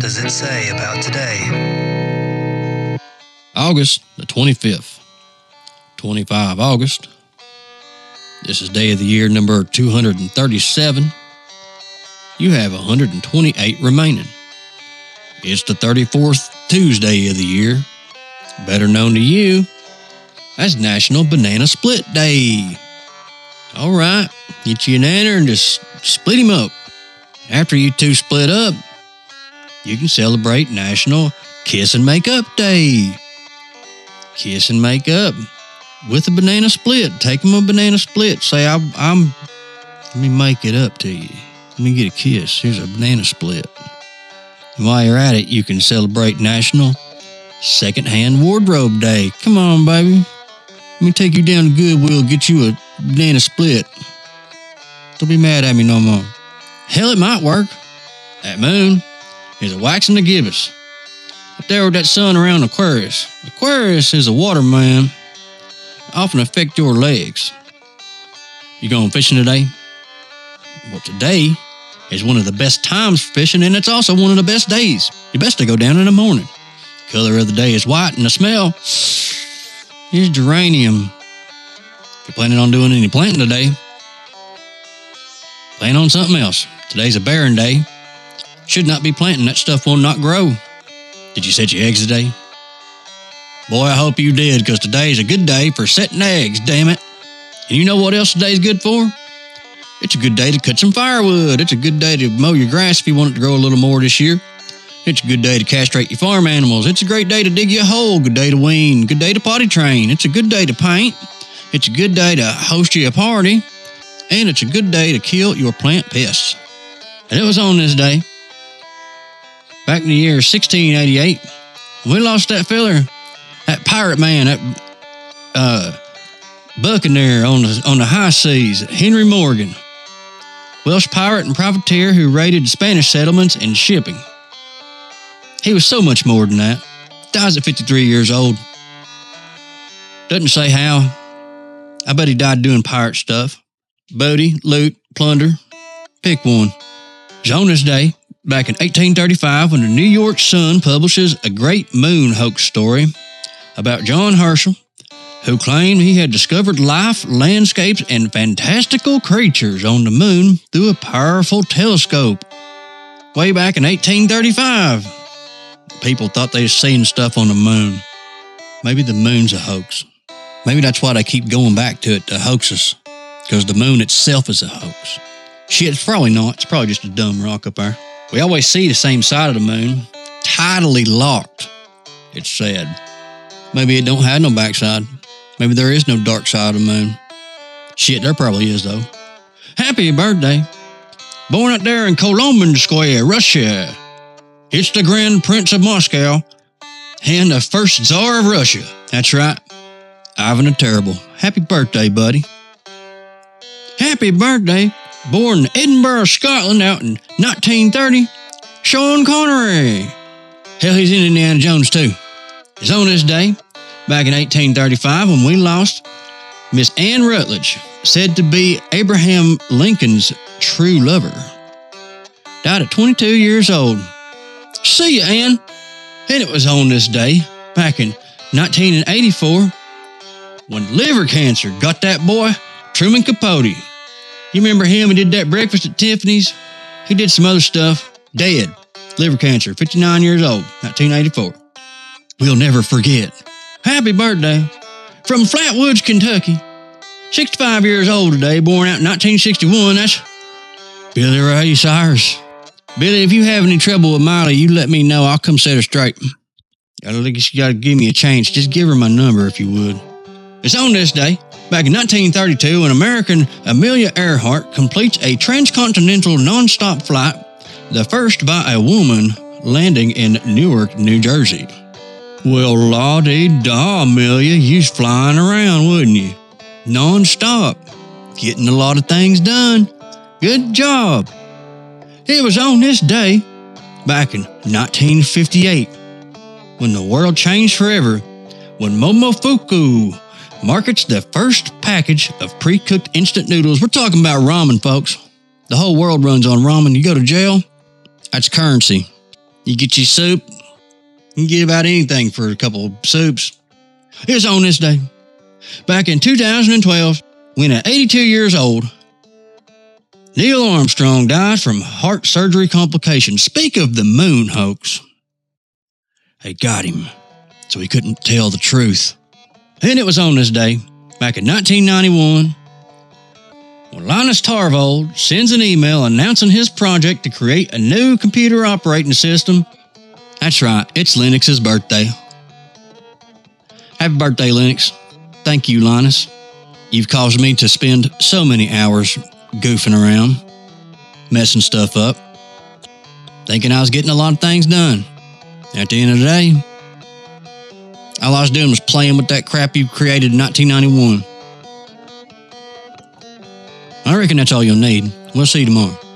does it say about today? August the 25th, 25 August. This is day of the year number 237. You have 128 remaining. It's the 34th Tuesday of the year, better known to you as National Banana Split Day. All right, get you an banana and just split him up. After you two split up, you can celebrate National Kiss and Make Up Day. Kiss and make up with a banana split. Take them a banana split. Say, let me make it up to you. Let me get a kiss. Here's a banana split. And while you're at it, you can celebrate National Secondhand Wardrobe Day. Come on, baby. Let me take you down to Goodwill, get you a banana split. Don't be mad at me no more. Hell, it might work. That moon is a waxing the gibbous. Up there with that sun around Aquarius. Aquarius is a water man. Often affect your legs. You going fishing today? Well, today is one of the best times for fishing, and it's also one of the best days. You best to go down in the morning. Color of the day is white, and the smell is geranium. If you're planning on doing any planting today, plan on something else. Today's a barren day. Should not be planting. That stuff will not grow. Did you set your eggs today? Boy, I hope you did, because today is a good day for setting eggs, damn it. And you know what else today's good for? It's a good day to cut some firewood. It's a good day to mow your grass if you want it to grow a little more this year. It's a good day to castrate your farm animals. It's a great day to dig you a hole. Good day to wean. Good day to potty train. It's a good day to paint. It's a good day to host you a party. And it's a good day to kill your plant pests. And it was on this day, back in the year 1688, we lost that feller, that pirate man, that buccaneer on the high seas, Henry Morgan, Welsh pirate and privateer who raided Spanish settlements and shipping. He was so much more than that. Dies at 53 years old. Doesn't say how. I bet he died doing pirate stuff. Booty, loot, plunder. Pick one. It was on this day, back in 1835, when the New York Sun publishes a great moon hoax story about John Herschel, who claimed he had discovered life, landscapes, and fantastical creatures on the moon through a powerful telescope. Way back in 1835, people thought they were seeing stuff on the moon. Maybe the moon's a hoax. Maybe that's why they keep going back to it, the hoaxes, because the moon itself is a hoax. Shit, it's probably not. It's probably just a dumb rock up there. We always see the same side of the moon, tidally locked, it's said. Maybe it don't have no backside. Maybe there is no dark side of the moon. Shit, there probably is, though. Happy birthday. Born out there in Colomban Square, Russia. It's the Grand Prince of Moscow and the first Tsar of Russia. That's right, Ivan the Terrible. Happy birthday, buddy. Happy birthday. Born in Edinburgh, Scotland, out in 1930, Sean Connery. Hell, he's in Indiana Jones, too. It's on this day, back in 1835, when we lost Miss Anne Rutledge, said to be Abraham Lincoln's true lover. Died at 22 years old. See ya, Anne. And it was on this day, back in 1984, when liver cancer got that boy, Truman Capote. You remember him? He did that Breakfast at Tiffany's. He did some other stuff. Dead. Liver cancer. 59 years old. 1984. We'll never forget. Happy birthday. From Flatwoods, Kentucky. 65 years old today. Born out in 1961. That's Billy Ray Cyrus. Billy, if you have any trouble with Miley, you let me know. I'll come set her straight. I think you got to give me a chance. Just give her my number if you would. It's on this day, back in 1932, when American Amelia Earhart completes a transcontinental nonstop flight, the first by a woman, landing in Newark, New Jersey. Well, la-dee-da, Amelia, you was flying around, wouldn't you? Non-stop. Getting a lot of things done. Good job. It was on this day, back in 1958, when the world changed forever, when Momofuku markets the first package of pre-cooked instant noodles. We're talking about ramen, folks. The whole world runs on ramen. You go to jail, that's currency. You get your soup. You can get about anything for a couple of soups. It was on this day, back in 2012, when at 82 years old, Neil Armstrong died from heart surgery complications. Speak of the moon hoax. They got him, so he couldn't tell the truth. And it was on this day, back in 1991, when Linus Torvald sends an email announcing his project to create a new computer operating system. That's right, it's Linux's birthday. Happy birthday, Linux. Thank you, Linus. You've caused me to spend so many hours goofing around, messing stuff up, thinking I was getting a lot of things done. At the end of the day, all I was doing was playing with that crap you created in 1991. I reckon that's all you'll need. We'll see you tomorrow.